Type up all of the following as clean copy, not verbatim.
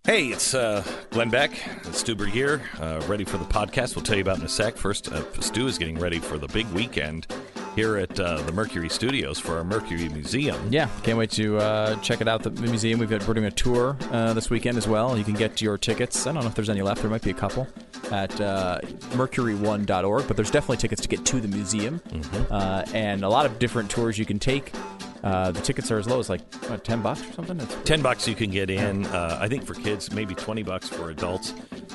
Hey, it's Glenn Beck. It's Stuber here, ready for the podcast. We'll tell you about in a sec. First, Stu is getting ready for the big weekend here at the Mercury Studios for our Mercury Museum. Yeah, can't wait to check it out, the museum. We're doing a tour this weekend as well. You can get your tickets. I don't know if there's any left. There might be a couple at mercury1.org, but there's definitely tickets to get to the museum. And a lot of different tours you can take. The tickets are as low as like $10 or something. It's $10 you can get in. I think for kids, maybe $20 for adults.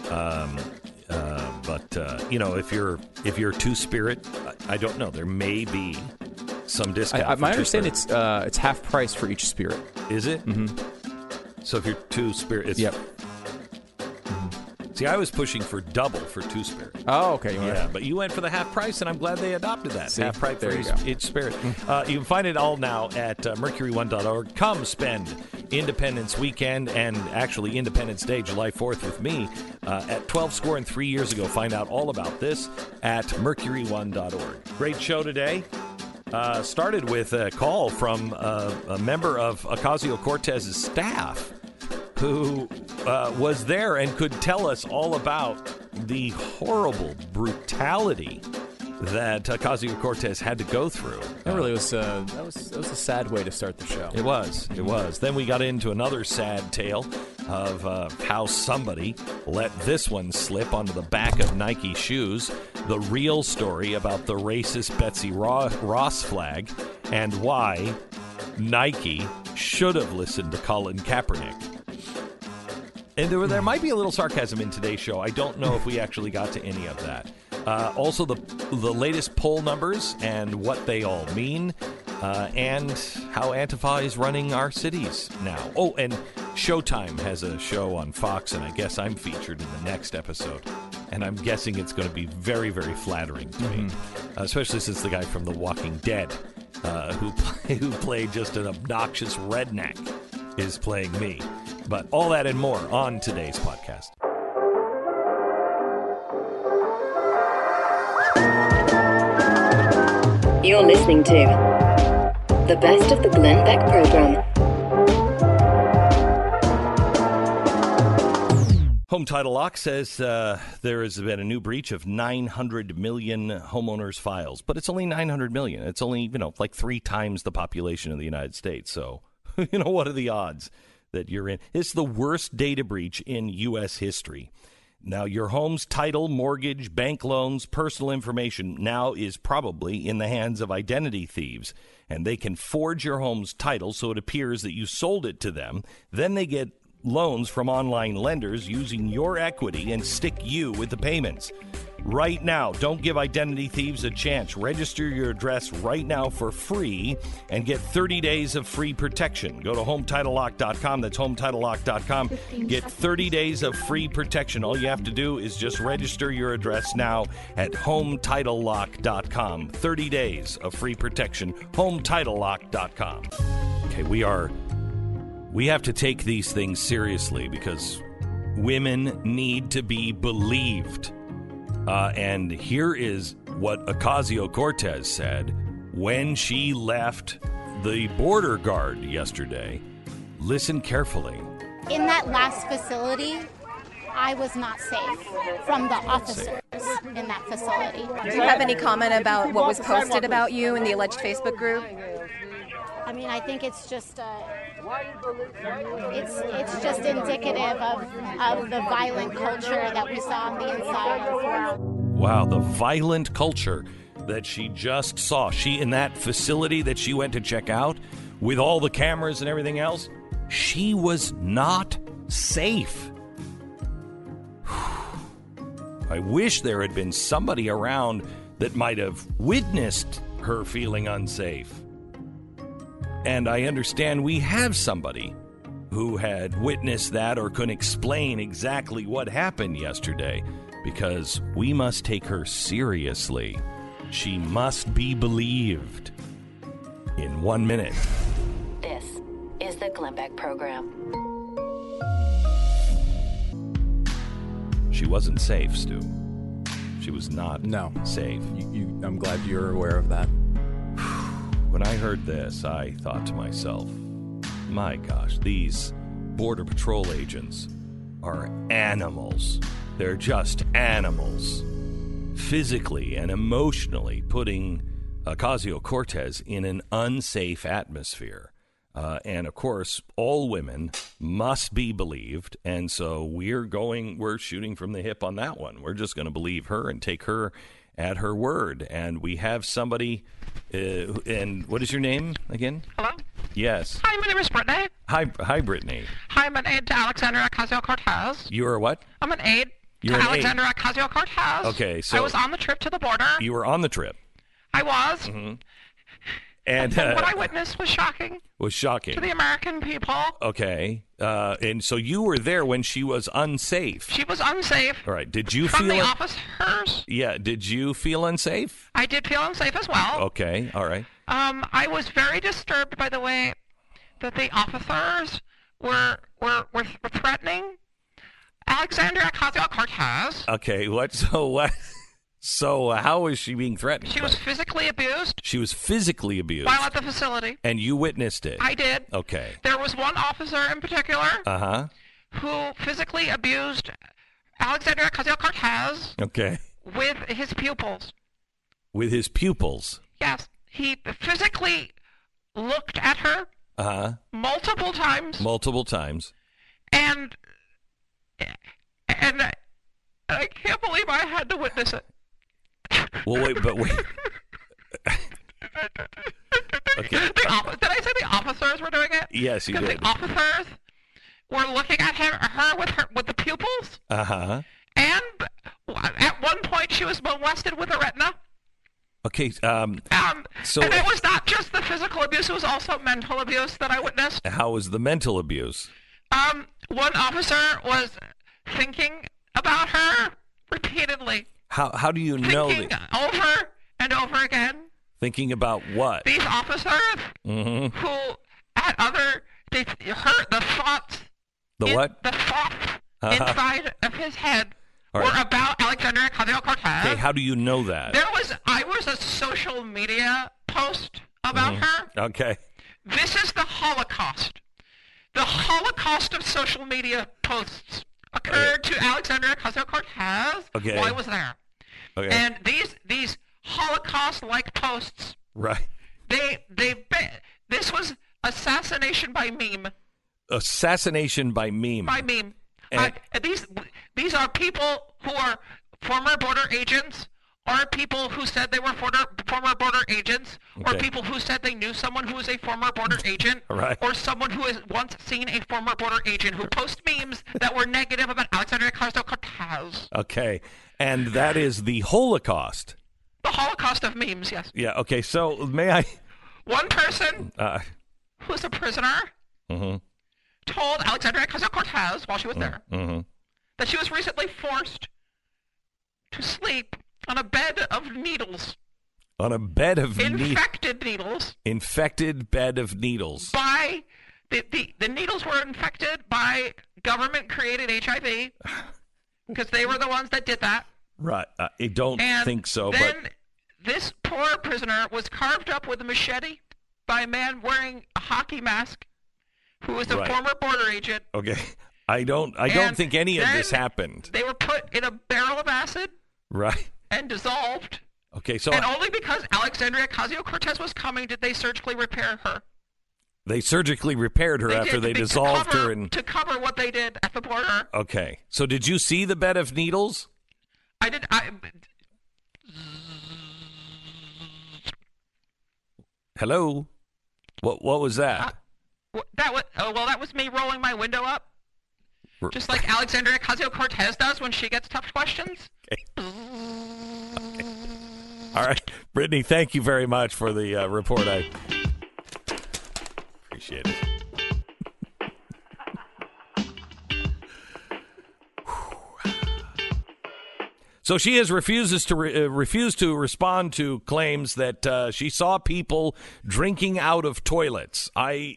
But you know, if you're Two-Spirit, I don't know. There may be some discount. My understanding it's half price for each spirit. Is it? Mm-hmm. So if you're Two-Spirit, it's yep. See, I was pushing for double for Two-Spirit. Oh, okay. Yeah, but you went for the half price, and I'm glad they adopted that. See, half price for each spirit. You can find it all now at mercury1.org. Come spend Independence Weekend and actually Independence Day, July 4th with me at 12 Square and 3 years ago. Find out all about this at mercury1.org. Great show today. Started with a call from a member of Ocasio-Cortez's staff who was there and could tell us all about the horrible brutality that Ocasio-Cortez had to go through. That really was that was a sad way to start the show. It was. Then we got into another sad tale of how somebody let this one slip onto the back of Nike shoes. The real story about the racist Betsy Ross flag and why Nike should have listened to Colin Kaepernick. And there might be a little sarcasm in today's show. I don't know if we actually got to any of that. Also, the latest poll numbers and what they all mean, and how Antifa is running our cities now. Oh, and Showtime has a show on Fox, and I guess I'm featured in the next episode. And I'm guessing it's going to be very, very flattering to me, especially since the guy from The Walking Dead, who played just an obnoxious redneck, is playing me. But all that and more on today's podcast. You're listening to the best of the Glenn Beck program. Home Title Lock says there has been a new breach of 900 million homeowners files, but it's only 900 million. It's only, like 3 times the population of the United States. So, what are the odds that you're in? It's the worst data breach in U.S. history. Now, your home's title, mortgage, bank loans, personal information now is probably in the hands of identity thieves, and they can forge your home's title so it appears that you sold it to them. Then they get loans from online lenders using your equity and stick you with the payments. Right now, don't give identity thieves a chance. Register your address right now for free and get 30 days of free protection. Go to HomeTitleLock.com. That's HomeTitleLock.com. Get 30 days of free protection. All you have to do is just register your address now at HomeTitleLock.com. 30 days of free protection. HomeTitleLock.com. Okay, we have to take these things seriously because women need to be believed. And here is what Ocasio-Cortez said when she left the border guard yesterday. Listen carefully. In that last facility, I was not safe from the officers in that facility. Do you have any comment about what was posted about you in the alleged Facebook group? I mean, I think it's just it's just indicative of the violent culture that we saw on the inside. Wow, the violent culture that she just saw. She, in that facility that she went to check out, with all the cameras and everything else, she was not safe. I wish there had been somebody around that might have witnessed her feeling unsafe. And I understand we have somebody who had witnessed that or could explain exactly what happened yesterday, because we must take her seriously. She must be believed. In 1 minute. This is the Glenn Beck program. She wasn't safe, Stu. She was not safe. I'm glad you're aware of that. When I heard this, I thought to myself, my gosh, these Border Patrol agents are animals. They're just animals. Physically and emotionally putting Ocasio-Cortez in an unsafe atmosphere. And, of course, all women must be believed. And so we're shooting from the hip on that one. We're just going to believe her and take her at her word. And we have somebody, and what is your name again? Hello? Yes. Hi, my name is Brittany. Hi, Brittany. Hi, I'm an aide to Alexandria Ocasio-Cortez. You are what? I'm an aide You're to an Alexandria Ocasio-Cortez. Okay, so I was on the trip to the border. You were on the trip. I was. Mm-hmm. And what I witnessed was shocking. Was shocking to the American people. Okay, and so you were there when she was unsafe. She was unsafe. All right. Did you from feel the officers? Yeah. Did you feel unsafe? I did feel unsafe as well. Okay. All right. I was very disturbed by the way that the officers were threatening Alexandria Ocasio-Cortez. Okay. What? So what? So how was she being threatened? She was physically abused. She was physically abused. While at the facility. And you witnessed it. I did. Okay. There was one officer in particular. Who physically abused Alexandria Ocasio-Cortez. Okay. With his pupils. With his pupils. Yes. He physically looked at her. Multiple times. Multiple times. And I can't believe I had to witness it. Well, wait. Okay. Did I say the officers were doing it? Yes, you did. Because the officers were looking at her with the pupils. And at one point, she was molested with a retina. Okay. So and it was not just the physical abuse; it was also mental abuse that I witnessed. How was the mental abuse? One officer was thinking about her repeatedly. How do you know that? Thinking over and over again. Thinking about what? These officers who at other they heard the thoughts. The what? The thoughts inside of his head were about Alexandria Ocasio-Cortez. Okay, how do you know that? I was a social media post about her. Okay. This is the Holocaust. The Holocaust of social media posts occurred to Alexandria Ocasio-Cortez while I was there. Okay. And these Holocaust-like posts, right? This was assassination by meme. Assassination by meme. By meme. These are people who are former border agents, or people who said they were former border agents, or people who said they knew someone who was a former border agent, or someone who has once seen a former border agent who post memes that were negative about Alexandria Ocasio-Cortez. Okay, and that is the Holocaust. The Holocaust of memes, yes. Yeah, okay, so may I... One person who was a prisoner told Alexandria Ocasio-Cortez while she was there that she was recently forced to sleep on a bed of needles. On a bed of infected needles. Infected bed of needles. By the needles were infected by government-created HIV because they were the ones that did that. Right. I don't think so. Then this poor prisoner was carved up with a machete by a man wearing a hockey mask who was a former border agent. Okay. I don't think any of this happened. They were put in a barrel of acid. Right. And dissolved. Okay, so... And only because Alexandria Ocasio-Cortez was coming did they surgically repair her. They surgically repaired her after they dissolved her and... To cover what they did at the border. Okay. So did you see the bed of needles? I did... Hello? What was that? That was me rolling my window up. Just like Alexandria Ocasio-Cortez does when she gets tough questions. Okay. All right. Brittany, thank you very much for the report. I appreciate it. So she has refused to respond to claims that she saw people drinking out of toilets. I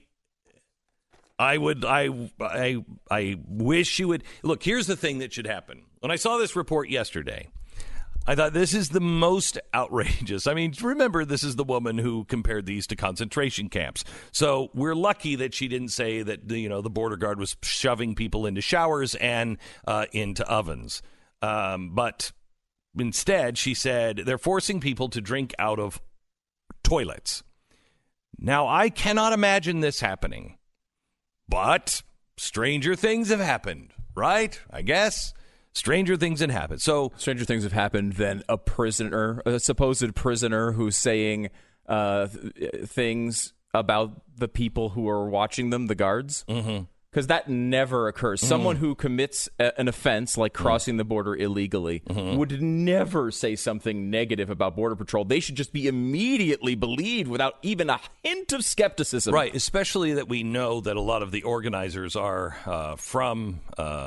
wish you would look. Here's the thing that should happen. When I saw this report yesterday, I thought this is the most outrageous. I mean, remember, this is the woman who compared these to concentration camps. So we're lucky that she didn't say that, the border guard was shoving people into showers and into ovens. But instead, she said they're forcing people to drink out of toilets. Now, I cannot imagine this happening, but stranger things have happened, right? I guess. Stranger things have happened. So stranger things have happened than a supposed prisoner who's saying things about the people who are watching them, the guards. Because that never occurs. Someone who commits an offense like crossing the border illegally would never say something negative about Border Patrol. They should just be immediately believed without even a hint of skepticism. Right, especially that we know that a lot of the organizers are from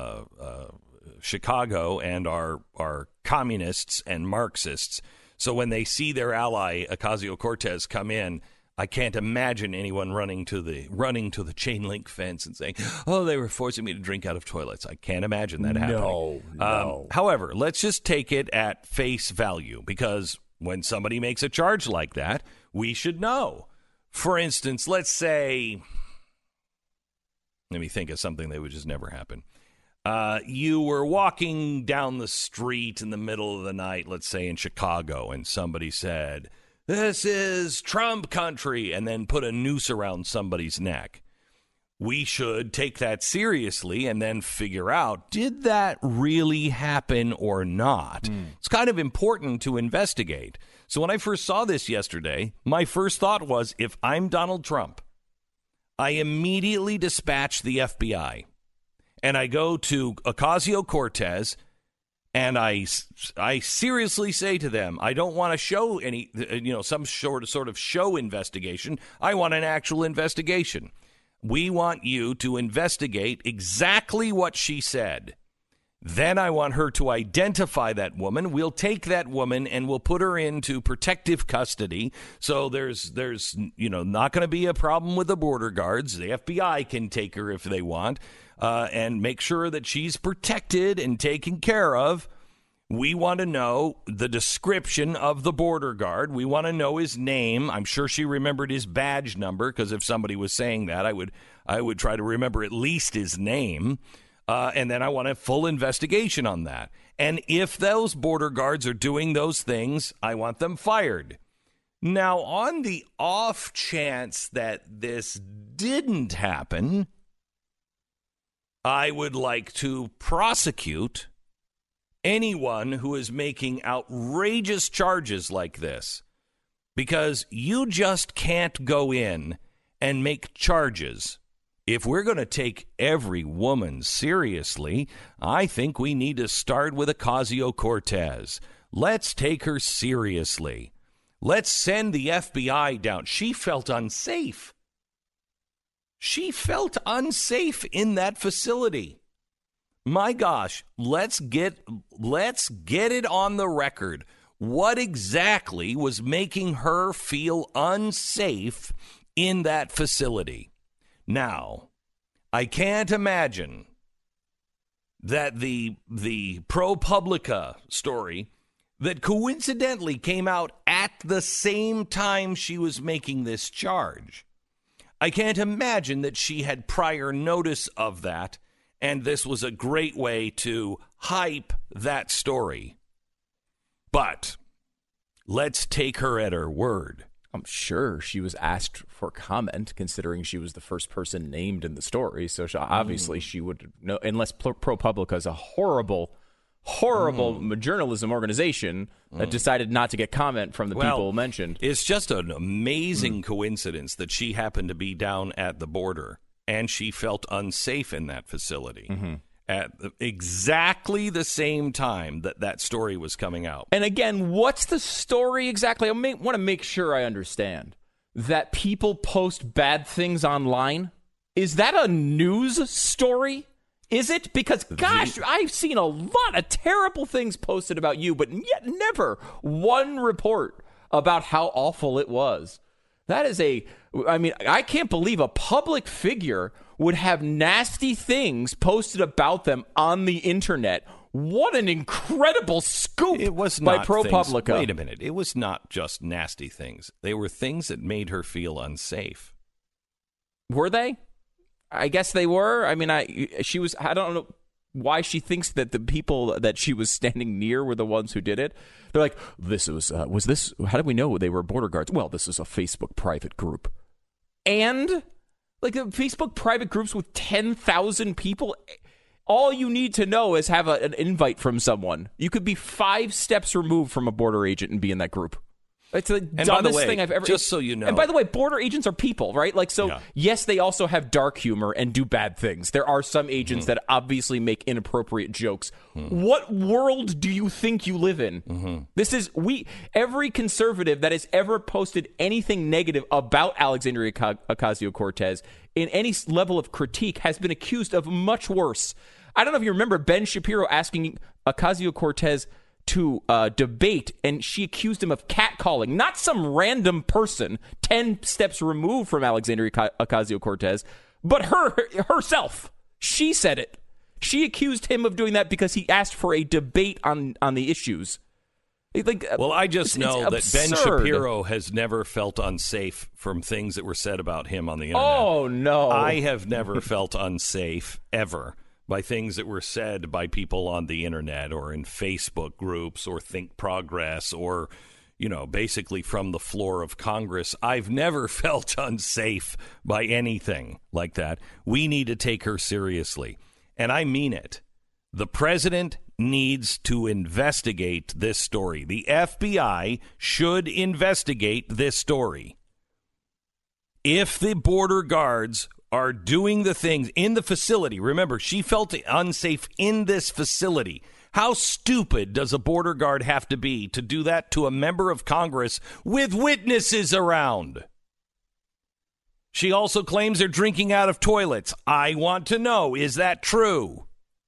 Chicago and are communists and Marxists. So when they see their ally Ocasio-Cortez come in, I can't imagine anyone running to the chain link fence and saying, "Oh, they were forcing me to drink out of toilets." I can't imagine that happening. No. However, let's just take it at face value, because when somebody makes a charge like that, we should know. For instance, let's say, let me think of something that would just never happen. You were walking down the street in the middle of the night, let's say in Chicago, and somebody said, "This is Trump country," and then put a noose around somebody's neck. We should take that seriously and then figure out, did that really happen or not? It's kind of important to investigate. So when I first saw this yesterday, my first thought was, if I'm Donald Trump, I immediately dispatch the FBI. And I go to Ocasio-Cortez, and I seriously say to them, I don't want to show any, some sort of show investigation. I want an actual investigation. We want you to investigate exactly what she said. Then I want her to identify that woman. We'll take that woman and we'll put her into protective custody. So there's not going to be a problem with the border guards. The FBI can take her if they want, and make sure that she's protected and taken care of. We want to know the description of the border guard. We want to know his name. I'm sure she remembered his badge number, because if somebody was saying that, I would try to remember at least his name. And then I want a full investigation on that. And if those border guards are doing those things, I want them fired. Now, on the off chance that this didn't happen, I would like to prosecute anyone who is making outrageous charges like this, because you just can't go in and make charges. If we're going to take every woman seriously, I think we need to start with Ocasio-Cortez. Let's take her seriously. Let's send the FBI down. She felt unsafe. She felt unsafe in that facility. My gosh, let's get it on the record. What exactly was making her feel unsafe in that facility? Now, I can't imagine that the ProPublica story that coincidentally came out at the same time she was making this charge, I can't imagine that she had prior notice of that, and this was a great way to hype that story. But let's take her at her word. I'm sure she was asked for comment, considering she was the first person named in the story. So obviously she would know, unless ProPublica is a horrible journalism organization that decided not to get comment from the people mentioned. It's just an amazing coincidence that she happened to be down at the border and she felt unsafe in that facility at exactly the same time that story was coming out. And again, what's the story exactly? I want to make sure I understand that people post bad things online. Is that a news story? Is it? Because, gosh, I've seen a lot of terrible things posted about you, but yet never one report about how awful it was. That is I can't believe a public figure would have nasty things posted about them on the internet What an incredible scoop It was by not ProPublica. things, wait a minute. It was not just nasty things. They were things that made her feel unsafe. Were they? I guess they were. I mean, I don't know why she thinks that the people that she was standing near were the ones who did it. They're like, how do we know they were border guards? Well, this is a Facebook private group. And like Facebook private groups with 10,000 people, all you need to know is have an invite from someone. You could be 5 steps removed from a border agent and be in that group. It's the dumbest thing I've ever... Just so you know... And by the way, border agents are people, right? Like, so, yes, they also have dark humor and do bad things. There are some agents that obviously make inappropriate jokes. What world do you think you live in? This is... Every conservative that has ever posted anything negative about Alexandria Ocasio-Cortez in any level of critique has been accused of much worse. I don't know if you remember Ben Shapiro asking Ocasio-Cortez to debate, and she accused him of catcalling, not some random person 10 steps removed from Alexandria Ocasio-Cortez, but herself. She said it. She accused him of doing that because he asked for a debate on the issues. Well, I just know that absurd. Ben Shapiro has never felt unsafe from things that were said about him on the internet. Oh, no. I have never felt unsafe, ever, by things that were said by people on the internet or in Facebook groups or Think Progress or, basically from the floor of Congress. I've never felt unsafe by anything like that. We need to take her seriously. And I mean it. The president needs to investigate this story. The FBI should investigate this story. If the border guards are doing the things in the facility. Remember, she felt unsafe in this facility. How stupid does a border guard have to be to do that to a member of Congress with witnesses around? She also claims they're drinking out of toilets. I want to know, is that true?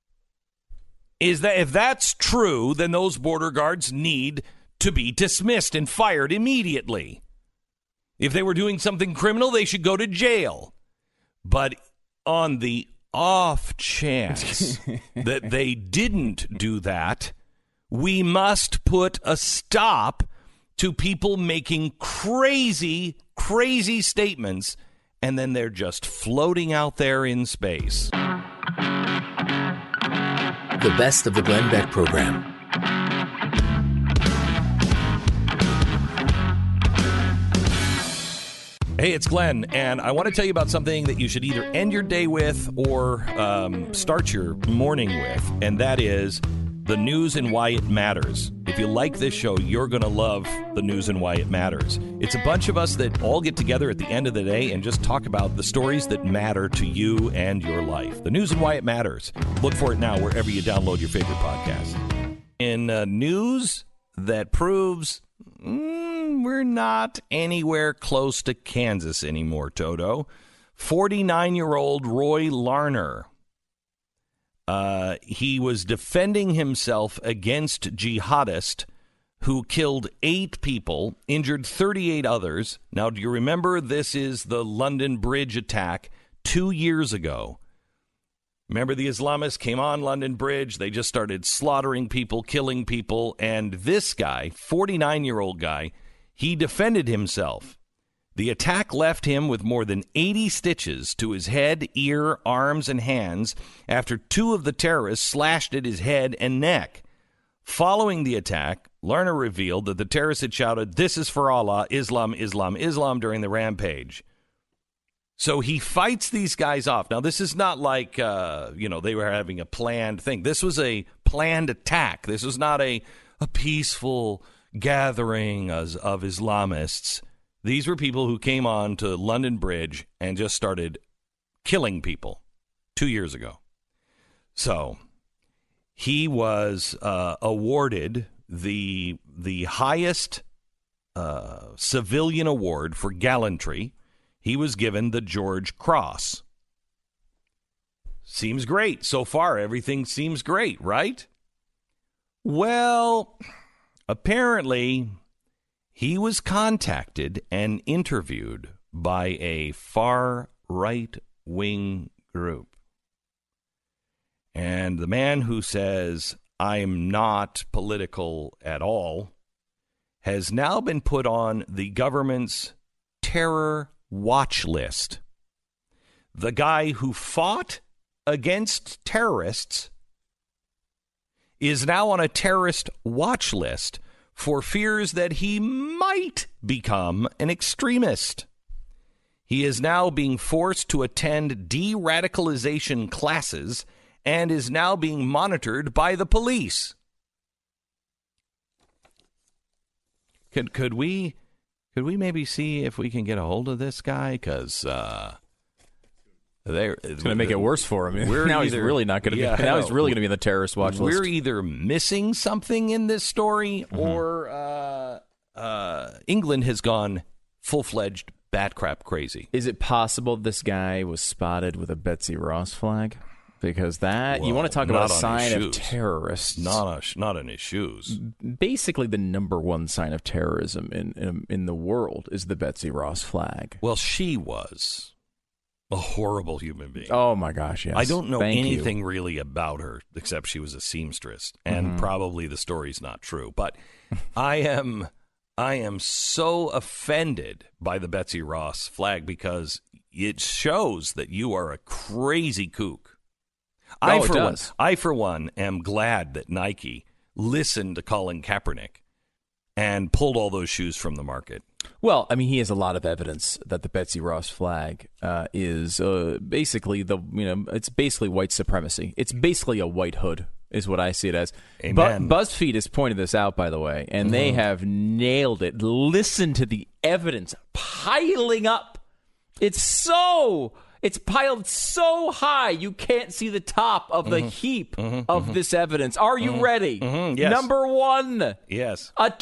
If that's true, then those border guards need to be dismissed and fired immediately. If they were doing something criminal, they should go to jail. But on the off chance that they didn't do that, we must put a stop to people making crazy, crazy statements, and then they're just floating out there in space. The best of the Glenn Beck program. Hey, it's Glenn, and I want to tell you about something that you should either end your day with or start your morning with, and that is the news and why it matters. If you like this show, you're going to love the news and why it matters. It's a bunch of us that all get together at the end of the day and just talk about the stories that matter to you and your life. The news and why it matters. Look for it now wherever you download your favorite podcast. In news that proves... we're not anywhere close to Kansas anymore, Toto. 49-year-old Roy Larner. He was defending himself against jihadists who killed 8 people, injured 38 others. Now, do you remember this is the London Bridge attack 2 years ago? Remember, the Islamists came on London Bridge. They just started slaughtering people, killing people. And this guy, 49-year-old guy, he defended himself. The attack left him with more than 80 stitches to his head, ear, arms, and hands after 2 of the terrorists slashed at his head and neck. Following the attack, Larner revealed that the terrorists had shouted, "This is for Allah, Islam, Islam, Islam," during the rampage. So he fights these guys off. Now, this is not like, they were having a planned thing. This was a planned attack. This was not a peaceful gathering of Islamists. These were people who came on to London Bridge and just started killing people 2 years ago. So he was awarded the highest civilian award for gallantry. He was given the George Cross. Seems great. So far, everything seems great, right? Well, apparently, he was contacted and interviewed by a far right-wing group. And the man who says, I am not political at all, has now been put on the government's terror watch list. The guy who fought against terrorists is now on a terrorist watch list for fears that he might become an extremist. He is now being forced to attend de-radicalization classes and is now being monitored by the police. Could we maybe see if we can get a hold of this guy? Because it's going to make it worse for him. Now he's really not going to be. Now he's really going to be on the terrorist watch list. We're either missing something in this story, or England has gone full-fledged bat crap crazy. Is it possible this guy was spotted with a Betsy Ross flag? Because you want to talk about a sign of terrorists. Not in his shoes. Basically, the number one sign of terrorism in the world is the Betsy Ross flag. Well, she was a horrible human being. Oh, my gosh, yes. I don't know anything really about her, except she was a seamstress, and probably the story's not true. But I am so offended by the Betsy Ross flag because it shows that you are a crazy kook. I, for one, am glad that Nike listened to Colin Kaepernick and pulled all those shoes from the market. Well, I mean, he has a lot of evidence that the Betsy Ross flag is basically it's basically white supremacy. It's basically a white hood, is what I see it as. Amen. BuzzFeed has pointed this out, by the way, and they have nailed it. Listen to the evidence piling up. It's piled so high you can't see the top of the heap of this evidence. Are you ready? Yes. Number one. Yes. A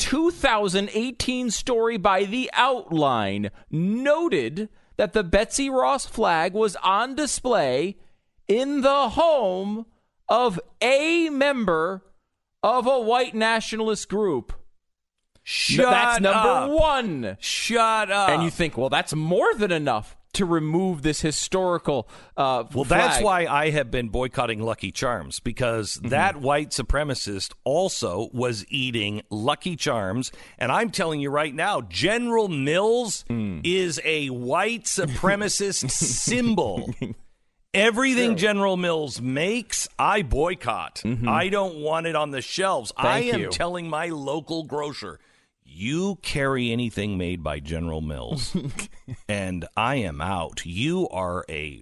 2018 story by The Outline noted that the Betsy Ross flag was on display in the home of a member of a white nationalist group. That's number one. Shut up. And you think, well, that's more than enough to remove this historical Well, flag. That's why I have been boycotting Lucky Charms, because that white supremacist also was eating Lucky Charms. And I'm telling you right now, General Mills is a white supremacist symbol. Everything General Mills makes, I boycott. I don't want it on the shelves. I am telling my local grocer, you carry anything made by General Mills, and I am out. You are a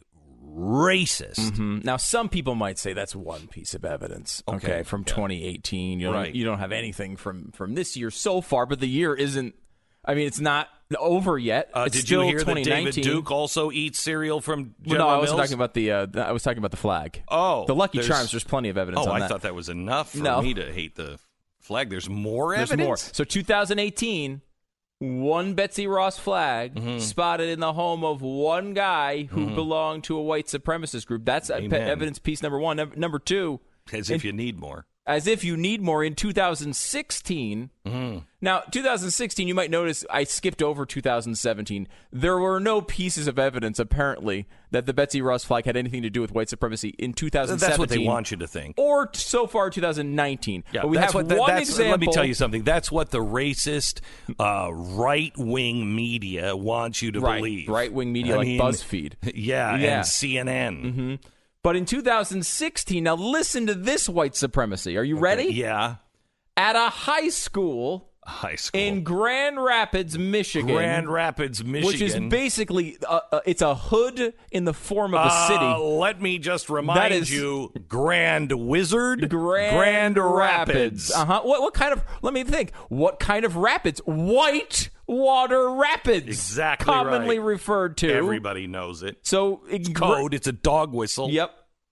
racist. Now, some people might say that's one piece of evidence, okay, from 2018. You don't have anything from this year so far, but the year isn't, I mean, it's not over yet. It's did still you hear 2019. that David Duke also eats cereal from General No, I Mills? was talking about the flag. Oh. The Lucky Charms, there's plenty of evidence on that. I thought that was enough for me to hate the flag. There's more evidence? There's more. So 2018, one Betsy Ross flag spotted in the home of one guy who belonged to a white supremacist group. That's evidence piece number one. Number two. As if you need more. As if you need more. In 2016, now 2016, you might notice I skipped over 2017. There were no pieces of evidence, apparently, that the Betsy Ross flag had anything to do with white supremacy in 2017. That's what they want you to think. Or so far 2019. Yeah, but we have one example. Let me tell you something. That's what the racist right-wing media wants you to believe. Right-wing media like BuzzFeed. Yeah, and CNN. But in 2016, now listen to this white supremacy. Are you ready? Yeah. At a high school in Grand Rapids, Michigan. Which is basically, it's a hood in the form of a city. Let me just remind you, Grand Wizard, Grand Rapids. What kind of, let me think, what kind of rapids? White water rapids. Exactly commonly referred to. Everybody knows it. So it's code, it's a dog whistle. Yep.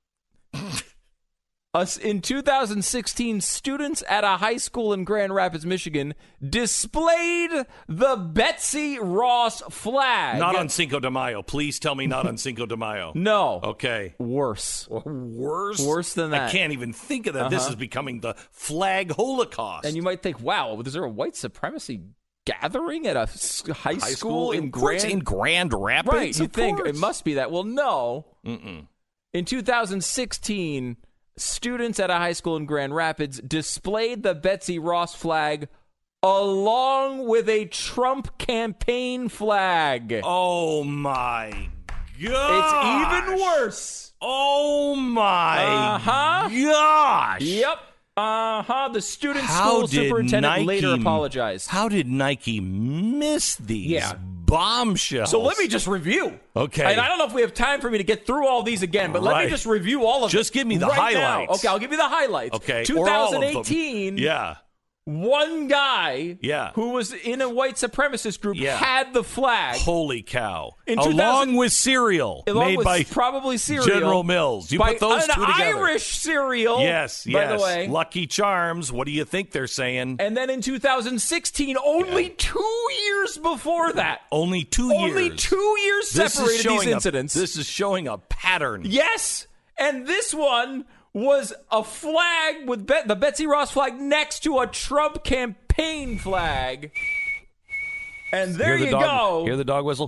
In 2016, students at a high school in Grand Rapids, Michigan, displayed the Betsy Ross flag. Not on Cinco de Mayo. Please tell me not on Cinco de Mayo. No. Okay. Worse. Worse than that. I can't even think of that. This is becoming the flag holocaust. And you might think, wow, is there a white supremacy gathering at a high school in Grand Rapids? Right. You think it must be that. Well, no. In 2016, students at a high school in Grand Rapids displayed the Betsy Ross flag along with a Trump campaign flag. Oh, my God. It's even worse. Oh, my gosh. Yep. The student school superintendent later apologized. How did Nike miss these bombshells? So let me just review. Okay. And I don't know if we have time for me to get through all these again, but let me just review all of them. Just give me the highlights. highlights. Okay, I'll give you the highlights. Okay. 2018. Yeah. One guy who was in a white supremacist group had the flag. Holy cow. Along with cereal made by probably cereal. General Mills. You put those two together. An Irish cereal. Yes. By the way. Lucky Charms. What do you think they're saying? And then in 2016, only 2 years before that. Only 2 years. Only 2 years separated these incidents. This is showing a pattern. Yes. And this one was a flag with the Betsy Ross flag next to a Trump campaign flag. And there you go. Hear the dog whistle?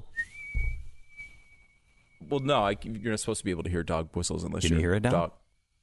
Well, no, you're not supposed to be able to hear dog whistles unless Can you hear it now? Dog.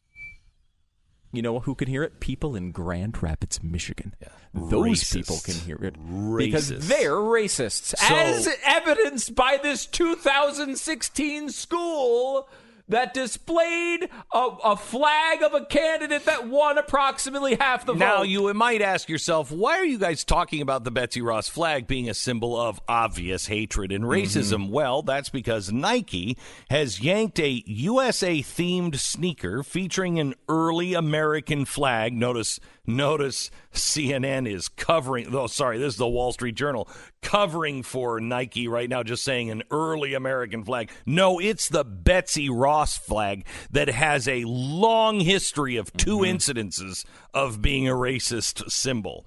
You know who can hear it? People in Grand Rapids, Michigan. Yeah. Those people can hear it because they're racists, as evidenced by this 2016 school that displayed a flag of a candidate that won approximately half the vote. Now, you might ask yourself, why are you guys talking about the Betsy Ross flag being a symbol of obvious hatred and racism? Well, that's because Nike has yanked a USA-themed sneaker featuring an early American flag. Notice CNN is covering, this is the Wall Street Journal, covering for Nike right now, just saying an early American flag. No, it's the Betsy Ross flag that has a long history of two incidences of being a racist symbol.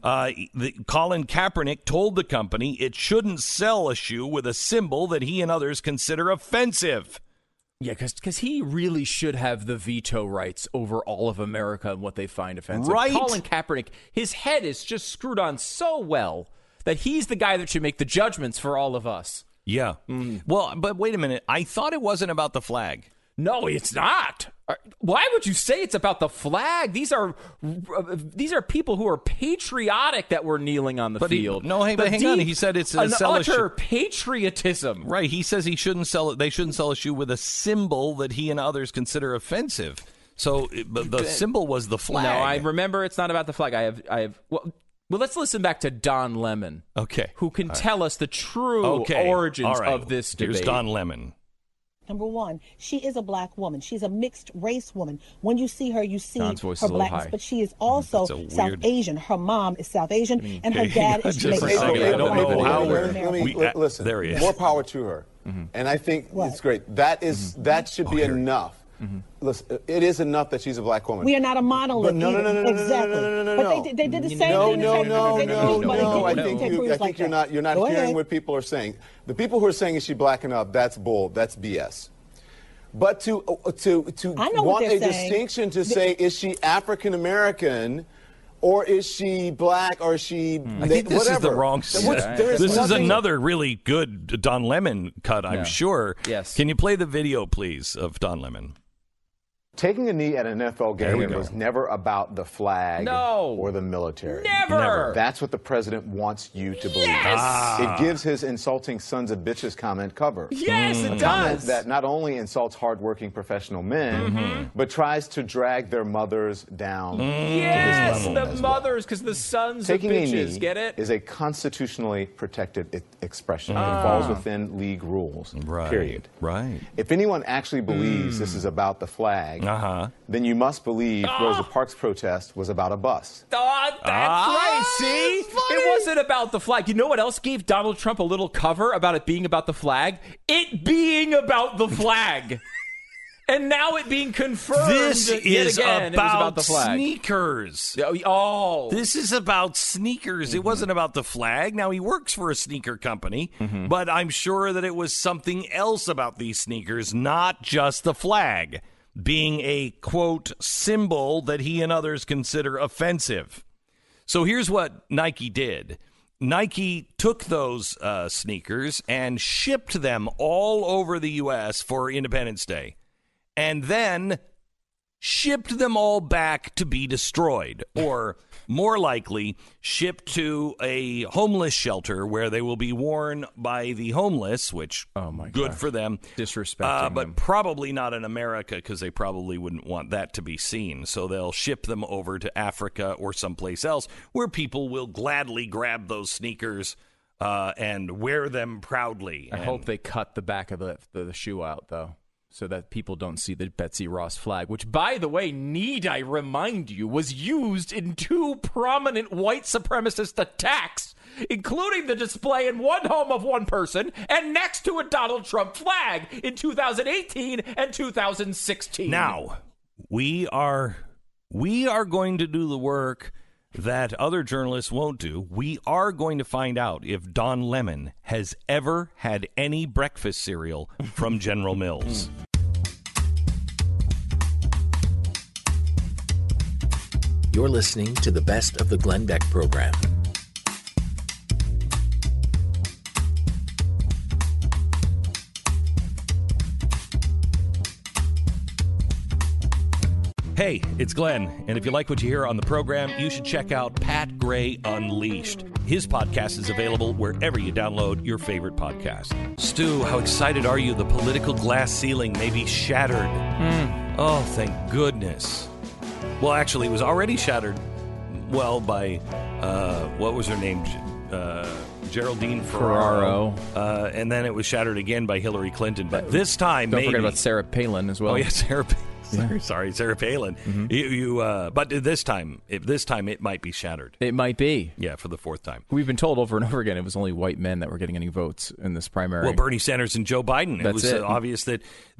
Colin Kaepernick told the company it shouldn't sell a shoe with a symbol that he and others consider offensive. Yeah, because he really should have the veto rights over all of America and what they find offensive. Right. Colin Kaepernick, his head is just screwed on so well that he's the guy that should make the judgments for all of us. Yeah. Well, but wait a minute. I thought it wasn't about the flag. No, it's not. Why would you say it's about the flag? These are people who are patriotic that were kneeling on the field. But hang on. He said it's an utter patriotism. Right. He says he shouldn't sell it. They shouldn't sell a shoe with a symbol that he and others consider offensive. So the symbol was the flag. No, I remember it's not about the flag. I have. Well, let's listen back to Don Lemon. Okay. Who can tell us the true origins of this debate? Here's Don Lemon. Number one, she is a black woman. She's a mixed race woman. When you see her, you see her blackness, but she is also South Asian. Her mom is South Asian, and her dad is Jamaican. I don't know how listen, there he is. More power to her. And I think it's great. That should be enough. Listen, it is enough that she's a black woman. We are not a monolith. No. Exactly. But they did the same thing. No. I think you're not hearing what people are saying. The people who are saying, is she black enough? That's bull. That's BS. But to want a distinction to say, is she African American? Or is she black? Or is she I think this is the wrong. This is another really good Don Lemon cut, I'm sure. Yes. Can you play the video, please, of Don Lemon? Taking a knee at an NFL game was never about the flag or the military. Never. That's what the president wants you to believe. Yes. It gives his insulting sons of bitches comment cover. Yes, it a does. Comment that not only insults hardworking professional men, but tries to drag their mothers down. Yes, the mothers, because the sons Taking of a bitches, knee get it? is a constitutionally protected expression. It falls within league rules, period. Right. If anyone actually believes this is about the flag, then you must believe Rosa Parks' protest was about a bus. That's right. See? It wasn't about the flag. You know what else gave Donald Trump a little cover about it being about the flag? It being about the flag. And now it being confirmed This is about the flag. sneakers. Oh. This is about sneakers. It wasn't about the flag. Now, he works for a sneaker company, but I'm sure that it was something else about these sneakers, not just the flag being a, quote, symbol that he and others consider offensive. So here's what Nike did. Nike took those sneakers and shipped them all over the U.S. for Independence Day, and then shipped them all back to be destroyed, or more likely shipped to a homeless shelter where they will be worn by the homeless, which good for them. Disrespecting but them. probably not in America, because they probably wouldn't want that to be seen. So they'll ship them over to Africa or someplace else where people will gladly grab those sneakers and wear them proudly. I hope they cut the back of the shoe out, though, so that people don't see the Betsy Ross flag, which, by the way, need I remind you, was used in 2 prominent white supremacist attacks, including the display in one home of one person and next to a Donald Trump flag in 2018 and 2016. Now, we are going to do the work that other journalists won't do. We are going to find out if Don Lemon has ever had any breakfast cereal from General Mills. You're listening to the Best of the Glenn Beck program. Hey, it's Glenn, and if you like what you hear on the program, you should check out Pat Gray Unleashed. His podcast is available wherever you download your favorite podcast. Stu, how excited are you? The political glass ceiling may be shattered. Oh, thank goodness. Well, actually, it was already shattered, by, what was her name? Geraldine Ferraro. And then it was shattered again by Hillary Clinton. But this time, Don't forget about Sarah Palin as well. Oh, yeah, Sarah Palin. Sorry, Sarah Palin. Mm-hmm. But this time it might be shattered. It might be. Yeah, for the 4th time. We've been told over and over again it was only white men that were getting any votes in this primary. Well, Bernie Sanders and Joe Biden. That's it was obvious that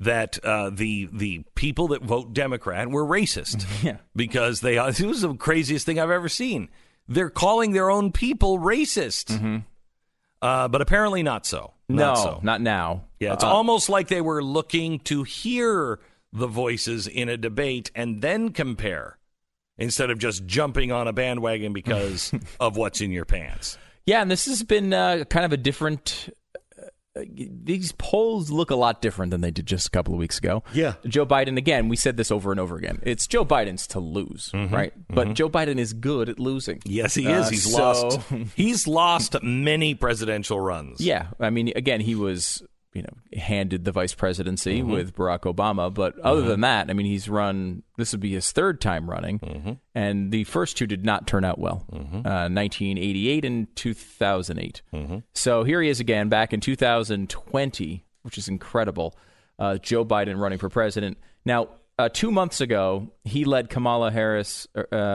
the people that vote Democrat were racist. Yeah, because it was the craziest thing I've ever seen. They're calling their own people racist. Mm-hmm. But apparently not so. Not now. Yeah, it's almost like they were looking to hear the voices in a debate and then compare, instead of just jumping on a bandwagon because of what's in your pants. Yeah, and this has been kind of a different... these polls look a lot different than they did just a couple of weeks ago. Yeah. Joe Biden, again, we said this over and over again. It's Joe Biden's to lose, right? But Joe Biden is good at losing. Yes, he is. He's lost many presidential runs. Yeah. I mean, again, he was... handed the vice presidency with Barack Obama. But other than that, I mean, he's run, this would be his 3rd time running. And the first 2 did not turn out well, 1988 and 2008. So here he is again back in 2020, which is incredible. Joe Biden running for president. Now, 2 months ago, he led Kamala Harris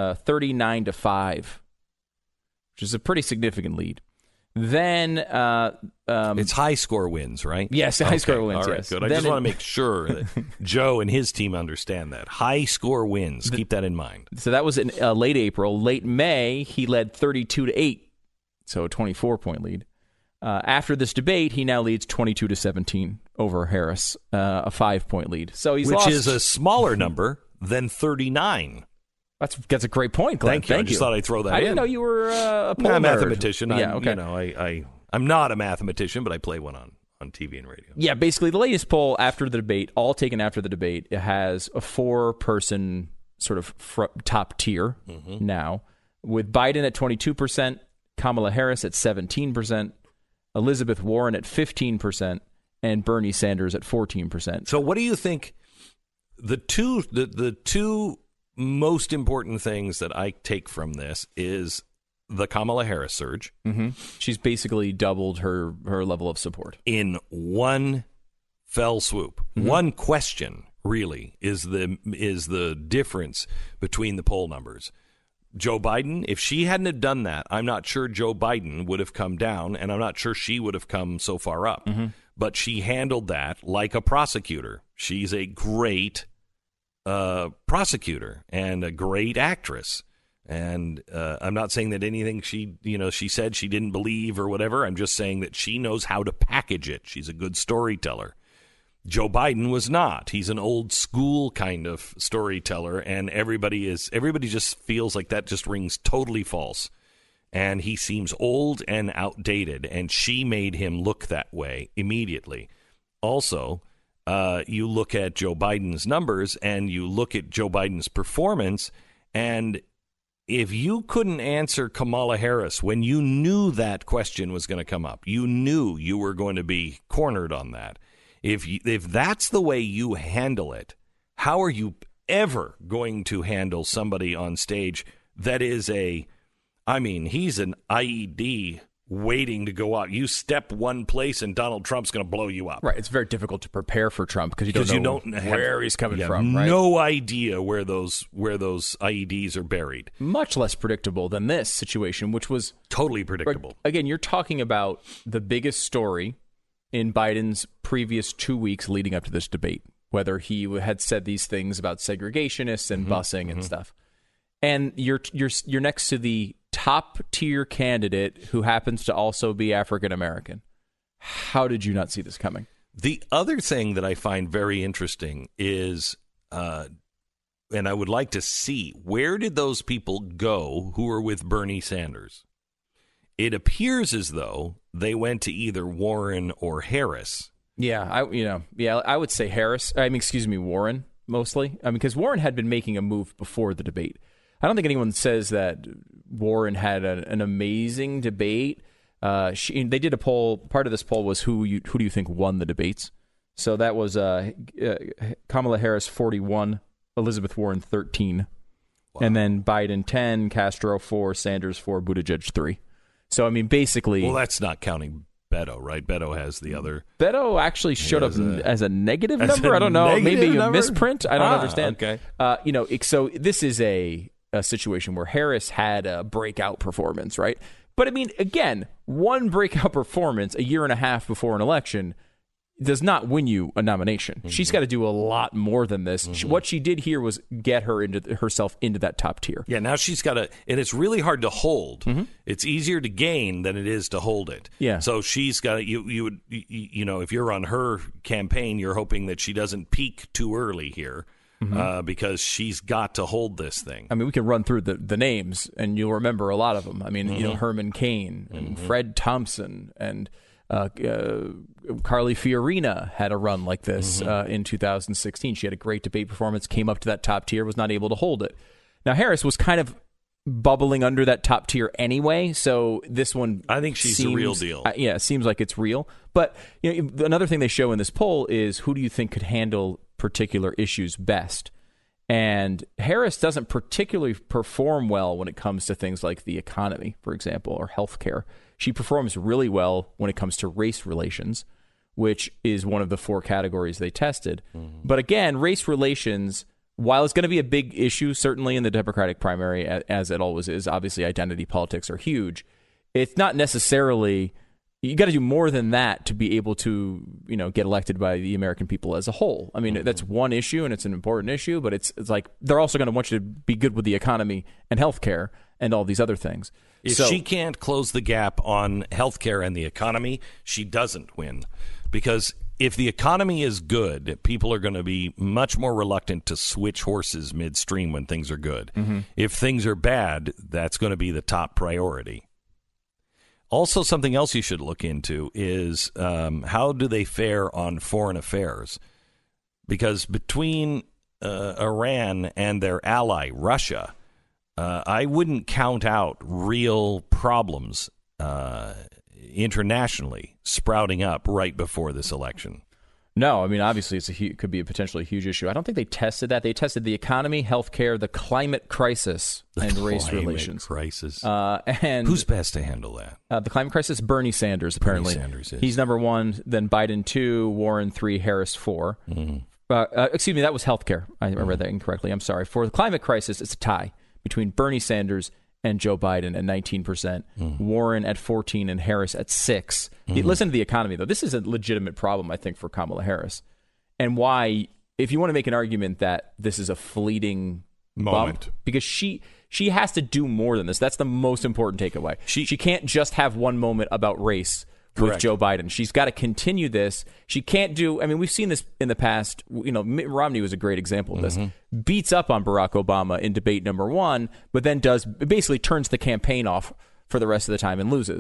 39-5, which is a pretty significant lead. Then it's high score wins, right? Yes, high score wins. All right, yes. good. I just want to make sure that Joe and his team understand that high score wins. Keep that in mind. So that was in late April. Late May, he led 32-8, so a 24-point lead. After this debate, he now leads 22-17 over Harris, a 5-point lead. So he's which is a smaller number than 39. That's a great point, Glenn. Thank you. I just thought I'd throw that in. I didn't know you were a poll a mathematician. Yeah, okay. I'm not a mathematician, but I play one on TV and radio. Yeah, basically the latest poll after the debate, all taken after the debate, it has a 4-person sort of top tier now, with Biden at 22%, Kamala Harris at 17%, Elizabeth Warren at 15%, and Bernie Sanders at 14%. So what do you think the two most important things that I take from this is the Kamala Harris surge. She's basically doubled her level of support in one fell swoop. One question really is the difference between the poll numbers. Joe Biden, if she hadn't have done that, I'm not sure Joe Biden would have come down, and I'm not sure she would have come so far up. But she handled that like a prosecutor. She's a great prosecutor and a great actress. And I'm not saying that anything she said she didn't believe or whatever. I'm just saying that she knows how to package it. She's a good storyteller. Joe Biden was not. He's an old school kind of storyteller, and everybody just feels like that just rings totally false. And he seems old and outdated, and she made him look that way immediately. Also, you look at Joe Biden's numbers and you look at Joe Biden's performance, and if you couldn't answer Kamala Harris when you knew that question was going to come up, you knew you were going to be cornered on that. If that's the way you handle it, how are you ever going to handle somebody on stage that is he's an IED waiting to go out. You step one place and Donald Trump's going to blow you up. Right. It's very difficult to prepare for Trump because you don't know where he's coming from. Right? No idea where those IEDs are buried. Much less predictable than this situation, which was totally predictable. Again, you're talking about the biggest story in Biden's previous 2 weeks leading up to this debate, whether he had said these things about segregationists and busing and stuff. And you're next to the top tier candidate who happens to also be African American. How did you not see this coming? The other thing that I find very interesting is, and I would like to see, where did those people go who were with Bernie Sanders? It appears as though they went to either Warren or Harris. Yeah, I would say Harris. Warren mostly. because Warren had been making a move before the debate. I don't think anyone says that Warren had an amazing debate. They did a poll. Part of this poll was who do you think won the debates? So that was Kamala Harris 41, Elizabeth Warren 13, and then Biden 10, Castro 4, Sanders 4, Buttigieg 3. So basically, well, that's not counting Beto, right? Beto has the other. Beto actually showed up as a negative number. I don't know, maybe a misprint. I don't understand. Okay. So this is a situation where Harris had a breakout performance, right? But again, one breakout performance a year and a half before an election does not win you a nomination. Mm-hmm. She's got to do a lot more than this. Mm-hmm. What she did here was get herself into that top tier. Yeah, now she's got to, and it's really hard to hold. Mm-hmm. It's easier to gain than it is to hold it. Yeah. So she's got to, you would, if you're on her campaign, you're hoping that she doesn't peak too early here. Mm-hmm. Because she's got to hold this thing. We can run through the names, and you'll remember a lot of them. Herman Cain and Fred Thompson and Carly Fiorina had a run like this in 2016. She had a great debate performance, came up to that top tier, was not able to hold it. Now, Harris was kind of bubbling under that top tier anyway, so this one, I think she's the real deal. It seems like it's real. But another thing they show in this poll is who do you think could handle particular issues best? And Harris doesn't particularly perform well when it comes to things like the economy, for example, or healthcare. She performs really well when it comes to race relations, which is one of the 4 categories they tested. Mm-hmm. But again, race relations, while it's going to be a big issue, certainly in the Democratic primary, as it always is, obviously identity politics are huge. It's not necessarily, you got to do more than that to be able to, get elected by the American people as a whole. That's one issue, and it's an important issue, but it's like they're also going to want you to be good with the economy and healthcare and all these other things. If she can't close the gap on healthcare and the economy, she doesn't win. Because if the economy is good, people are going to be much more reluctant to switch horses midstream when things are good. Mm-hmm. If things are bad, that's going to be the top priority. Also, something else you should look into is how do they fare on foreign affairs? Because between Iran and their ally, Russia, I wouldn't count out real problems internationally sprouting up right before this election. No, obviously it could be a potentially huge issue. I don't think they tested that. They tested the economy, healthcare, the climate crisis, and race relations. Crisis. And who's best to handle that? The climate crisis, Bernie Sanders, apparently. Bernie Sanders is. He's number 1, then Biden 2, Warren 3, Harris 4. Mm-hmm. Excuse me, that was healthcare. I read that incorrectly. I'm sorry. For the climate crisis, it's a tie between Bernie Sanders and Joe Biden at 19%, Warren at 14%, and Harris at 6%. Listen to the economy, though. This is a legitimate problem, I think, for Kamala Harris. And why, if you want to make an argument that this is a fleeting moment, bump, because she has to do more than this. That's the most important takeaway. She can't just have one moment about race with Joe Biden. She's got to continue this. She can't do, we've seen this in the past. Mitt Romney was a great example of this. Beats up on Barack Obama in debate number 1, but then basically turns the campaign off for the rest of the time and loses.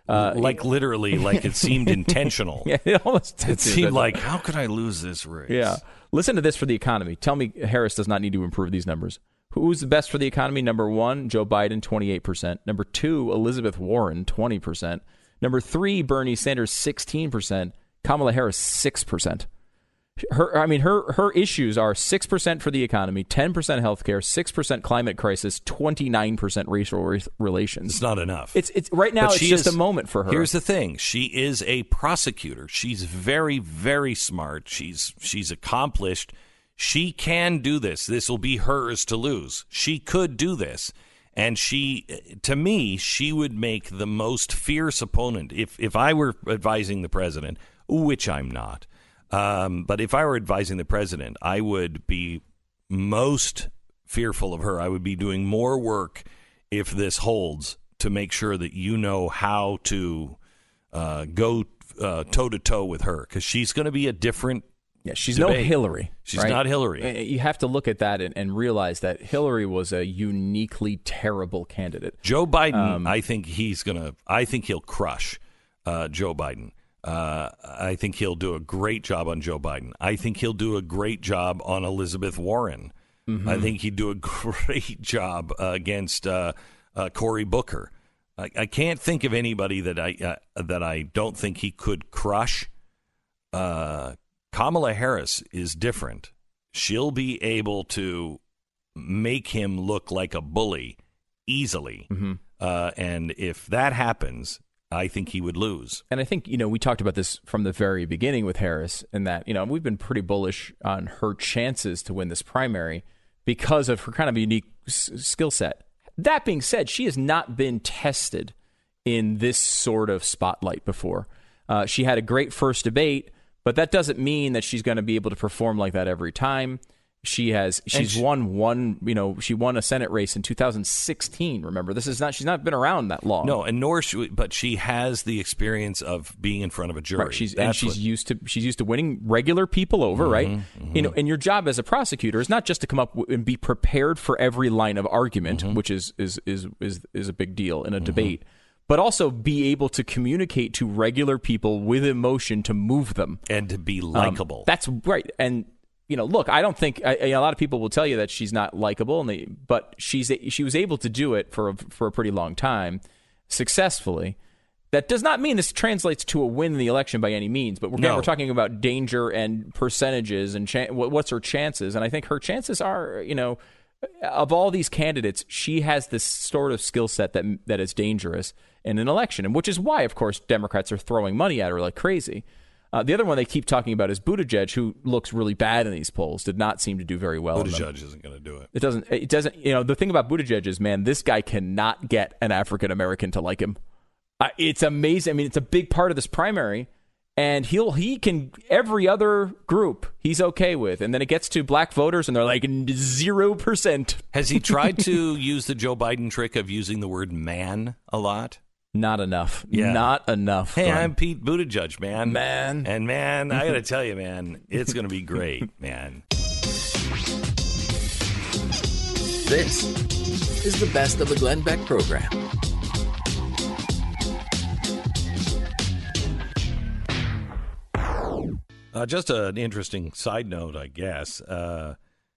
Like literally, like it seemed intentional. Yeah, it seemed like, how could I lose this race? Yeah. Listen to this for the economy. Tell me Harris does not need to improve these numbers. Who's the best for the economy? Number 1, Joe Biden, 28%. Number 2, Elizabeth Warren, 20%. Number 3, Bernie Sanders, 16%. Kamala Harris, 6%. Her issues are 6% for the economy, 10% healthcare, 6% climate crisis, 29% racial relations. It's not enough. It's right now. It's just a moment for her. Here's the thing: she is a prosecutor. She's very, very smart. She's accomplished. She can do this. This will be hers to lose. She could do this, and to me, she would make the most fierce opponent if I were advising the president, which I'm not. But if I were advising the president, I would be most fearful of her. I would be doing more work if this holds to make sure that you know how to go toe-to-toe with her, because she's going to be a different she's debate. No Hillary. She's right? not Hillary. You have to look at that and realize that Hillary was a uniquely terrible candidate. Joe Biden, I think he'll crush Joe Biden. I think he'll do a great job on Joe Biden. I think he'll do a great job on Elizabeth Warren. Mm-hmm. I think he'd do a great job against Cory Booker. I can't think of anybody that I don't think he could crush. Kamala Harris is different. She'll be able to make him look like a bully easily. Mm-hmm. And if that happens, I think he would lose. And I think, we talked about this from the very beginning with Harris, and that, we've been pretty bullish on her chances to win this primary because of her kind of unique skill set. That being said, she has not been tested in this sort of spotlight before. She had a great first debate, but that doesn't mean that she's going to be able to perform like that every time. She's won she won a Senate race in 2016. Remember, she's not been around that long. No, and but she has the experience of being in front of a jury. Right, she's used to winning regular people over, mm-hmm, right? Mm-hmm. And your job as a prosecutor is not just to come up and be prepared for every line of argument, mm-hmm, which is a big deal in a mm-hmm debate, but also be able to communicate to regular people with emotion to move them and to be likable. That's right. And look, I don't think a lot of people will tell you that she's not likable, but she was able to do it for a pretty long time successfully. That does not mean this translates to a win in the election by any means, but we're talking about danger and percentages and what's her chances. And I think her chances are, of all these candidates, she has this sort of skill set that is dangerous in an election, and which is why, of course, Democrats are throwing money at her like crazy. The other one they keep talking about is Buttigieg, who looks really bad in these polls, did not seem to do very well. Buttigieg isn't going to do it. It doesn't. The thing about Buttigieg is, man, this guy cannot get an African American to like him. It's amazing. I mean, it's a big part of this primary, and he can every other group he's okay with, and then it gets to black voters, and they're like 0%. Has he tried to use the Joe Biden trick of using the word man a lot? Not enough. Yeah. Not enough. Hey, I'm Pete Buttigieg, man. Man. And, man, I got to tell you, man, it's going to be great, man. This is the Best of the Glenn Beck program. Just an interesting side note, I guess. The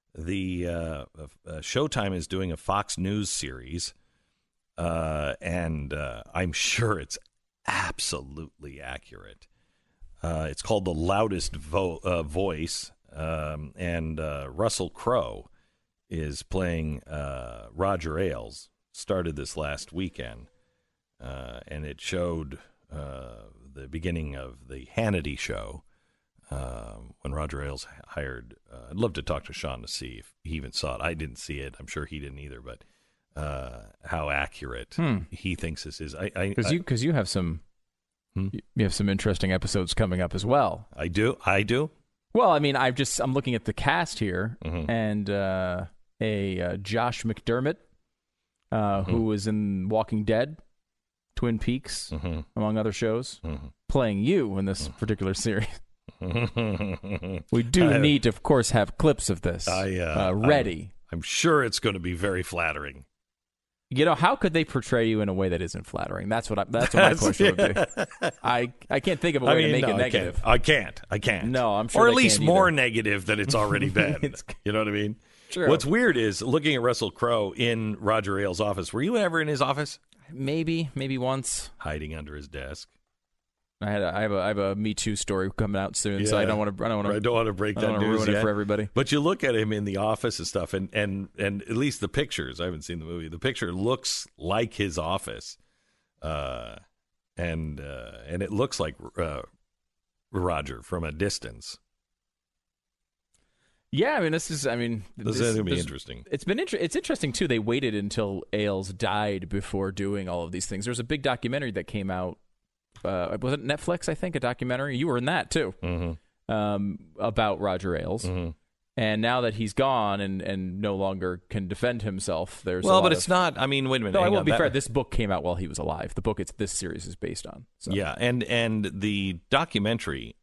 Showtime is doing a Fox News series. And I'm sure it's absolutely accurate. It's called The Loudest Voice, and Russell Crowe is playing Roger Ailes. Started this last weekend, and it showed the beginning of the Hannity show when Roger Ailes hired. I'd love to talk to Sean to see if he even saw it. I didn't see it. I'm sure he didn't either, but how accurate he thinks this is. Because you have some you have some interesting episodes coming up as well. I do. Well, I mean, I'm looking at the cast here, mm-hmm, and Josh McDermott, mm-hmm, who was in Walking Dead, Twin Peaks, mm-hmm, among other shows, mm-hmm, playing you in this particular series. We do need to, of course, have clips of this ready. I'm sure it's going to be very flattering. How could they portray you in a way that isn't flattering? That's what my question would be. I can't think of a way to make it negative. I can't. No, I'm sure. Or at least more negative than it's already been. You know what I mean? True. What's weird is looking at Russell Crowe in Roger Ailes' office. Were you ever in his office? Maybe once. Hiding under his desk. I have a Me Too story coming out soon, so I don't want to break that news ruin it for everybody. But you look at him in the office and stuff, and at least the pictures. I haven't seen the movie. The picture looks like his office, and it looks like Roger from a distance. Yeah, this is going to be interesting. It's interesting too. They waited until Ailes died before doing all of these things. There's a big documentary that came out. Was it Netflix? I think a documentary. You were in that too, about Roger Ailes. Mm-hmm. And now that he's gone and no longer can defend himself, there's it's not. I mean, wait a minute. No, I will be fair. This book came out while he was alive. The book this series is based on. So. Yeah, and the documentary,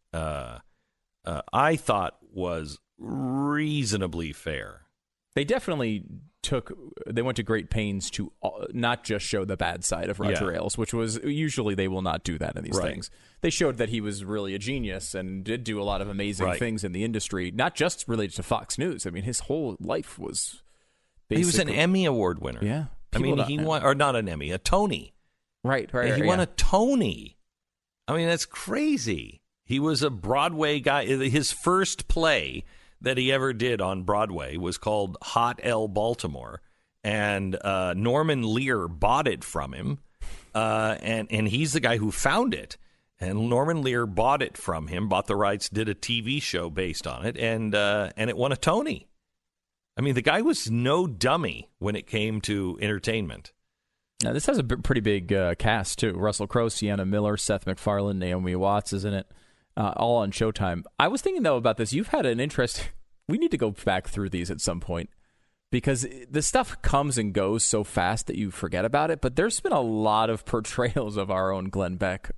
I thought was reasonably fair. They definitely they went to great pains to not just show the bad side of Roger Ailes, which was usually they will not do that in these things. They showed that he was really a genius and did do a lot of amazing things in the industry, not just related to Fox News. His whole life was basically... He was an Emmy Award winner. Yeah. He won, or not an Emmy, a Tony. Right. He won a Tony. That's crazy. He was a Broadway guy. His first play that he ever did on Broadway was called Hot L Baltimore, and Norman Lear bought it from him, and he's the guy who found it. And Norman Lear bought it from him, bought the rights, did a TV show based on it, and it won a Tony. The guy was no dummy when it came to entertainment. Now, this has a pretty big cast, too. Russell Crowe, Sienna Miller, Seth MacFarlane, Naomi Watts is in it. All on Showtime. I was thinking, though, about this. You've had an interest. We need to go back through these at some point because the stuff comes and goes so fast that you forget about it. But there's been a lot of portrayals of our own Glenn Beck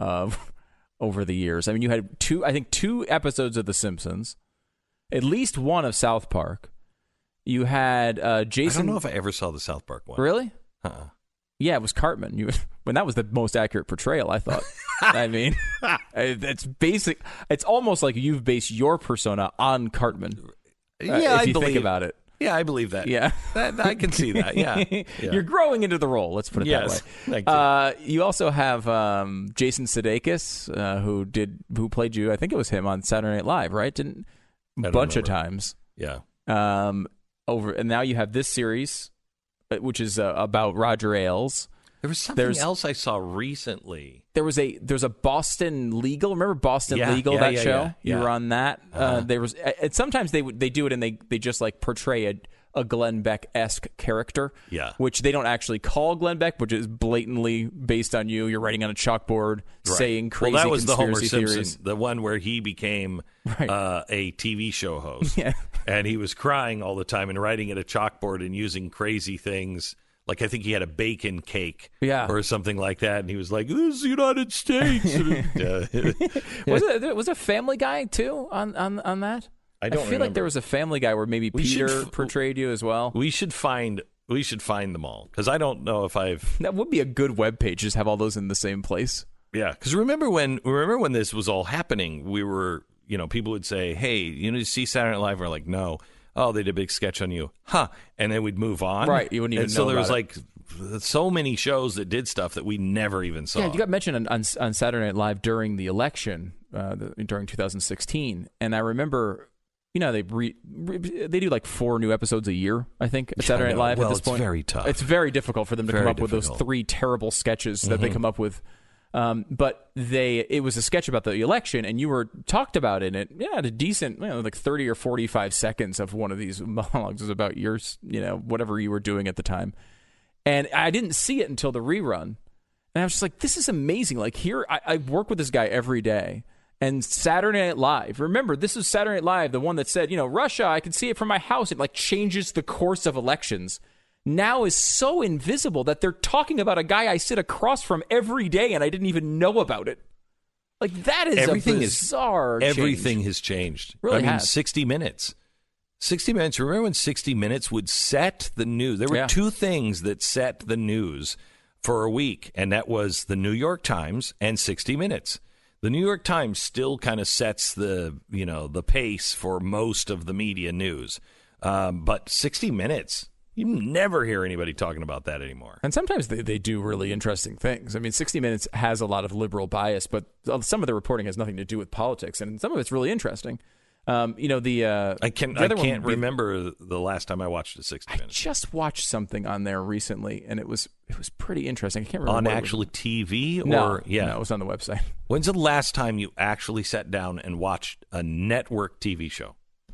over the years. You had two episodes of The Simpsons, at least one of South Park. You had Jason. I don't know if I ever saw the South Park one. Really? Uh-uh. Yeah, it was Cartman. When that was the most accurate portrayal, I thought. It's basic. It's almost like you've based your persona on Cartman. If you think about it. Yeah, I believe that. Yeah, I can see that. Yeah. You're growing into the role. Let's put it that way. Thank you. You also have Jason Sudeikis, who played you. I think it was him on Saturday Night Live, right? A bunch of times. Yeah. And now you have this series, which is about Roger Ailes. There was something else I saw recently. There's a Boston Legal. Remember Boston Legal, that show? Yeah. You were on that. There was. Sometimes they do it and they just like portray a Glenn Beck-esque character. Yeah. Which they don't actually call Glenn Beck, which is blatantly based on you. You're writing on a chalkboard saying crazy conspiracy theories. Well, that was the Homer Simpson, the one where he became a TV show host. Yeah. And he was crying all the time and writing at a chalkboard and using crazy things. Like, I think he had a bacon cake or something like that. And he was like, this is the United States. Was it Family Guy, too, on that? I feel remember. Like there was a Family Guy where maybe Peter portrayed you as well. We should find them all, because I don't know if I've... That would be a good webpage, just have all those in the same place. Yeah, because remember when this was all happening, we were, people would say, hey, you see Saturday Night Live? We're like, no. Oh, they did a big sketch on you. Huh. And then we'd move on. Right. You wouldn't even know so there was about so many shows that did stuff that we never even saw. Yeah, you got mentioned on Saturday Night Live during the election, during 2016. And I remember, they do like 4 new episodes a year, I think, at Saturday Night Live at this point. It's very tough. It's very difficult for them to come up with those 3 terrible sketches that they come up with. But it was a sketch about the election, and you were talked about in it. Yeah, a decent, like 30 or 45 seconds of one of these monologues was about yours, whatever you were doing at the time. And I didn't see it until the rerun, and I was just like, "This is amazing!" Like here, I work with this guy every day, and Saturday Night Live. Remember, this is Saturday Night Live, the one that said, Russia, I can see it from my house. It like changes the course of elections. Now is so invisible that they're talking about a guy I sit across from every day and I didn't even know about it. Like, that is a bizarre change. Everything has changed. Really has. 60 Minutes. 60 Minutes. Remember when 60 Minutes would set the news? There were two things that set the news for a week, and that was the New York Times and 60 Minutes. The New York Times still kind of sets the pace for most of the media news. But 60 Minutes, you never hear anybody talking about that anymore. And sometimes they do really interesting things. I mean, 60 Minutes has a lot of liberal bias, but some of the reporting has nothing to do with politics, and some of it's really interesting. I can't remember the last time I watched a 60 Minutes. I just watched something on there recently, and it was pretty interesting. I can't remember. On actually TV? No, it was on the website. When's the last time you actually sat down and watched a network TV show?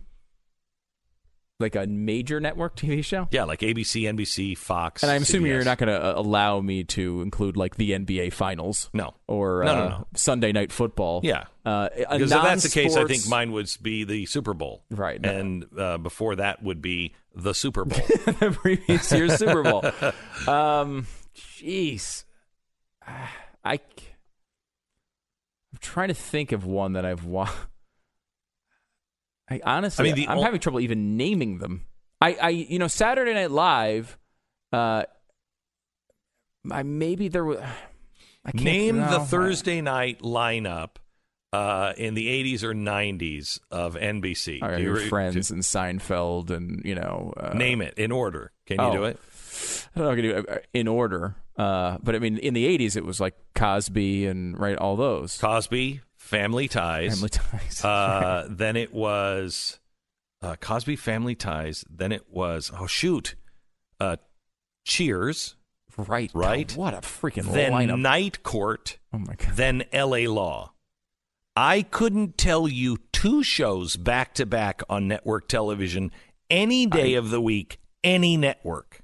Like a major network TV show? Yeah, like ABC, NBC, Fox. And I'm assuming CBS. you're not going to allow me to include like the NBA Finals. No. Or no. Sunday Night Football. Yeah. Because if that's the case, I think mine would be the Super Bowl. Right. No. And before that would be the Super Bowl. The previous year's Super Bowl. Jeez. I'm trying to think of one that I've watched. I'm having trouble even naming them. Saturday Night Live. Maybe there was. Name the Thursday night lineup in the 80s or 90s of NBC. Your Friends and Seinfeld and name it in order. Can you do it? I don't know if I can do it in order. But I mean, in the 80s, it was like Cosby and all those. Cosby. Family Ties. Family Ties. Then it was Cosby, Family Ties. Then it was, Cheers. Right. God, what a freaking then lineup. Night Court. Oh, my God. Then L.A. Law. I couldn't tell you two shows back-to-back on network television any day of the week, any network.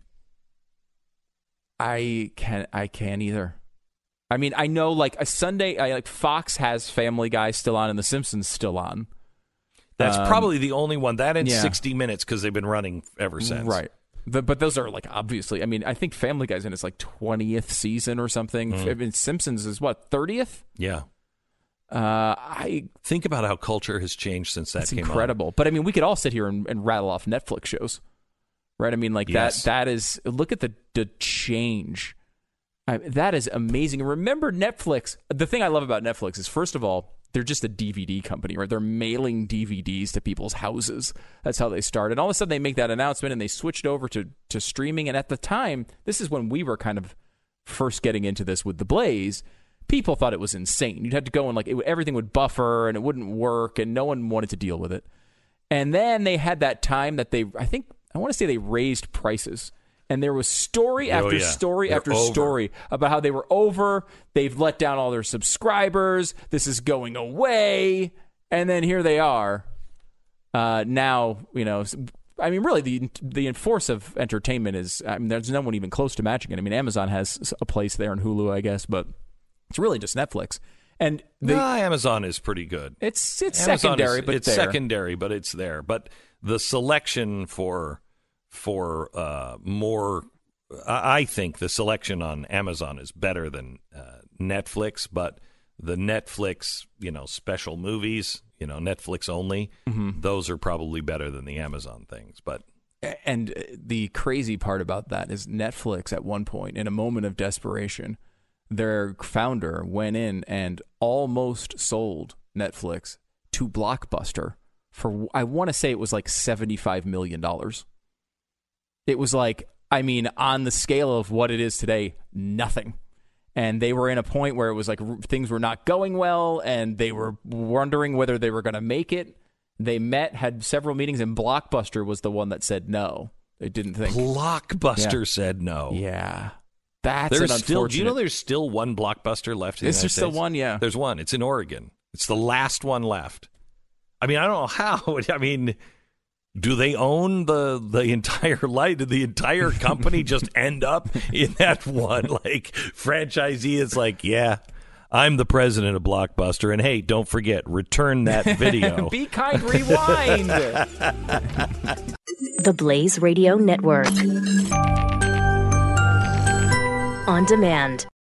I can't either. I mean, I know like a Sunday, Fox has Family Guy still on and The Simpsons still on. That's probably the only one. That and 60 Minutes because they've been running ever since. Right. But those are like obviously. I mean, I think Family Guy's in its like 20th season or something. I mean, Simpsons is what 30th? Yeah. I think about how culture has changed since that came incredible. on. But I mean, we could all sit here and rattle off Netflix shows, right? I mean, like that is look at the change. That is amazing. Remember Netflix. The thing I love about Netflix is, first of all, they're just a DVD company, right? They're mailing DVDs to people's houses. That's how they started. And all of a sudden, they make that announcement, and they switched over to streaming. And at the time, this is when we were kind of first getting into this with The Blaze. People thought it was insane. You'd have to go and everything would buffer, and it wouldn't work, and no one wanted to deal with it. And then they had that time that I want to say they raised prices. And there was story after story after story about how they were over. They've let down all their subscribers. This is going away. And then here they are. Now, I mean, really, the force of entertainment is, there's no one even close to matching it. I mean, Amazon has a place there in Hulu, I guess, but it's really just Netflix. And Amazon is pretty good. It's secondary, but it's secondary, but it's there. But the selection for more, I think the selection on Amazon is better than Netflix, but the Netflix, special movies, Netflix only, those are probably better than the Amazon things. And the crazy part about that is Netflix at one point, in a moment of desperation, their founder went in and almost sold Netflix to Blockbuster for, I want to say it was like $75 million. It was on the scale of what it is today, nothing. And they were in a point where it was like things were not going well, and they were wondering whether they were going to make it. They met, had several meetings, and Blockbuster was the one that said no. They didn't think. Blockbuster said no. Yeah. That's an unfortunate. Do you know there's still one Blockbuster left in the United States? Is there still one? Yeah. There's one. It's in Oregon. It's the last one left. I mean, I don't know how. I mean, do they own the entire Did the entire company just end up in that one franchisee? It's like, yeah, I'm the president of Blockbuster, and hey, don't forget, return that video. Be kind, rewind. The Blaze Radio Network. On demand.